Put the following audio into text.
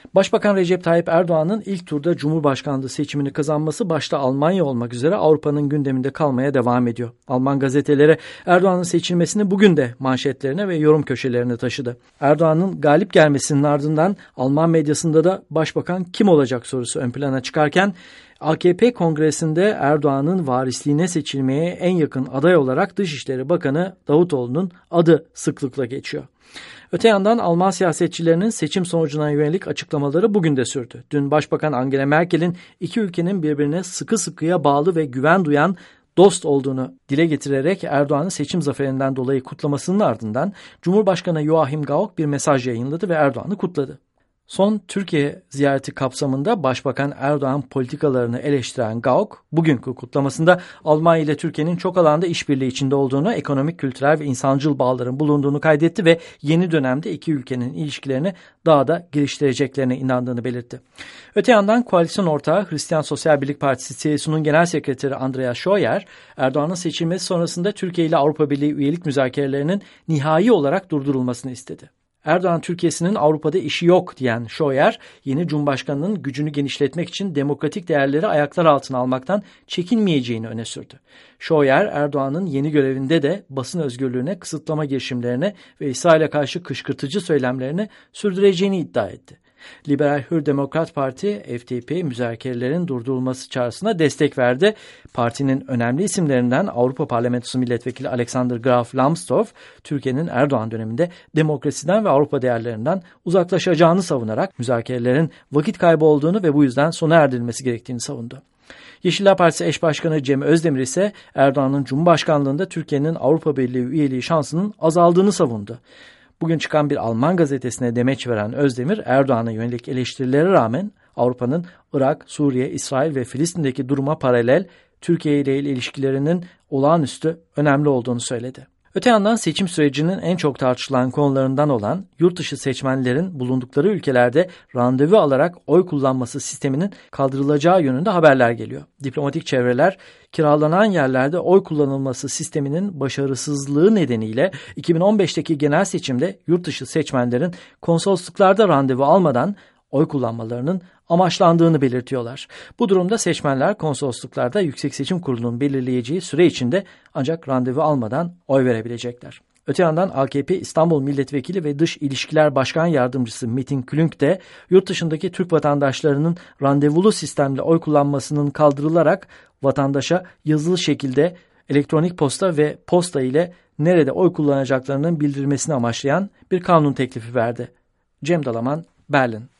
Başbakan Recep Tayyip Erdoğan'ın ilk turda Cumhurbaşkanlığı seçimini kazanması başta Almanya olmak üzere Avrupa'nın gündeminde kalmaya devam ediyor. Alman gazeteleri Erdoğan'ın seçilmesini bugün de manşetlerine ve yorum köşelerine taşıdı. Erdoğan'ın galip gelmesinin ardından Alman medyasında da başbakan kim olacak sorusu ön plana çıkarken AKP kongresinde Erdoğan'ın varisliğine seçilmeye en yakın aday olarak Dışişleri Bakanı Davutoğlu'nun adı sıklıkla geçiyor. Öte yandan Alman siyasetçilerinin seçim sonucuna yönelik açıklamaları bugün de sürdü. Dün Başbakan Angela Merkel'in iki ülkenin birbirine sıkı sıkıya bağlı ve güven duyan dost olduğunu dile getirerek Erdoğan'ın seçim zaferinden dolayı kutlamasının ardından Cumhurbaşkanı Joachim Gauck bir mesaj yayınladı ve Erdoğan'ı kutladı. Son Türkiye ziyareti kapsamında Başbakan Erdoğan politikalarını eleştiren Gauck, bugünkü kutlamasında Almanya ile Türkiye'nin çok alanda işbirliği içinde olduğunu, ekonomik, kültürel ve insancıl bağların bulunduğunu kaydetti ve yeni dönemde iki ülkenin ilişkilerini daha da geliştireceklerine inandığını belirtti. Öte yandan koalisyon ortağı Hristiyan Sosyal Birlik Partisi CSU'nun Genel Sekreteri Andreas Scheuer, Erdoğan'ın seçilmesi sonrasında Türkiye ile Avrupa Birliği üyelik müzakerelerinin nihai olarak durdurulmasını istedi. Erdoğan Türkiye'sinin Avrupa'da işi yok diyen Scheuer, yeni Cumhurbaşkanı'nın gücünü genişletmek için demokratik değerleri ayaklar altına almaktan çekinmeyeceğini öne sürdü. Scheuer, Erdoğan'ın yeni görevinde de basın özgürlüğüne, kısıtlama girişimlerine ve İsrail'e karşı kışkırtıcı söylemlerini sürdüreceğini iddia etti. Liberal Hür Demokrat Parti, FDP, müzakerelerin durdurulması çağrısına destek verdi. Partinin önemli isimlerinden Avrupa Parlamentosu Milletvekili Alexander Graf Lambsdorff, Türkiye'nin Erdoğan döneminde demokrasiden ve Avrupa değerlerinden uzaklaşacağını savunarak müzakerelerin vakit kaybı olduğunu ve bu yüzden sona erdirilmesi gerektiğini savundu. Yeşiller Partisi eş başkanı Cem Özdemir ise Erdoğan'ın Cumhurbaşkanlığında Türkiye'nin Avrupa Birliği üyeliği şansının azaldığını savundu. Bugün çıkan bir Alman gazetesine demeç veren Özdemir, Erdoğan'a yönelik eleştirilere rağmen Avrupa'nın Irak, Suriye, İsrail ve Filistin'deki duruma paralel Türkiye ile ilişkilerinin olağanüstü önemli olduğunu söyledi. Öte yandan seçim sürecinin en çok tartışılan konularından olan yurt dışı seçmenlerin bulundukları ülkelerde randevu alarak oy kullanması sisteminin kaldırılacağı yönünde haberler geliyor. Diplomatik çevreler kiralanan yerlerde oy kullanılması sisteminin başarısızlığı nedeniyle 2015'teki genel seçimde yurt dışı seçmenlerin konsolosluklarda randevu almadan oy kullanmalarının amaçlandığını belirtiyorlar. Bu durumda seçmenler konsolosluklarda Yüksek Seçim Kurulu'nun belirleyeceği süre içinde ancak randevu almadan oy verebilecekler. Öte yandan AKP İstanbul Milletvekili ve Dış İlişkiler Başkan Yardımcısı Metin Külünk de yurt dışındaki Türk vatandaşlarının randevulu sistemle oy kullanmasının kaldırılarak vatandaşa yazılı şekilde elektronik posta ve posta ile nerede oy kullanacaklarının bildirilmesini amaçlayan bir kanun teklifi verdi. Cem Dalaman, Berlin.